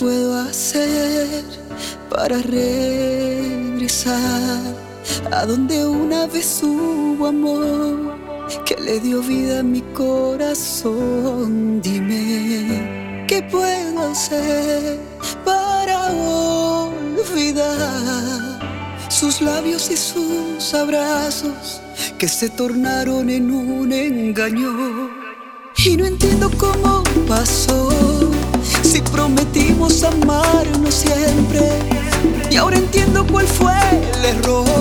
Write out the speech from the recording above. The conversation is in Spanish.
puedo hacer para regresar a donde una vez hubo amor que le dio vida a mi corazón? Dime, ¿qué puedo hacer para olvidar sus labios y sus abrazos que se tornaron en un engaño? Y no entiendo cómo pasó, si prometimos amarnos siempre, y ahora entiendo cuál fue el error.